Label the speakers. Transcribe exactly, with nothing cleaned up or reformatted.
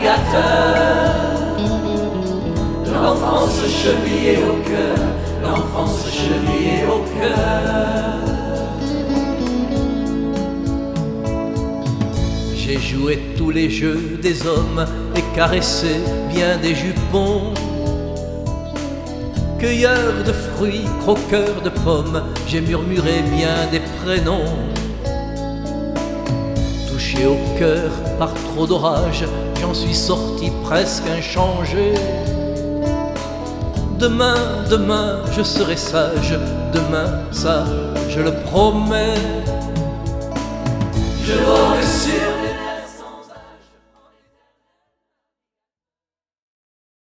Speaker 1: navigateur. L'enfance chevillée au cœur, l'enfance chevillée au cœur. J'ai joué tous les jeux des hommes et caressé bien des jupons. Cueilleur de fruits, croqueur de pommes, j'ai murmuré bien des prénoms. Touché au cœur par trop d'orage, j'en suis sorti presque inchangé. Demain, demain, je serai sage, demain, ça, je le promets. Je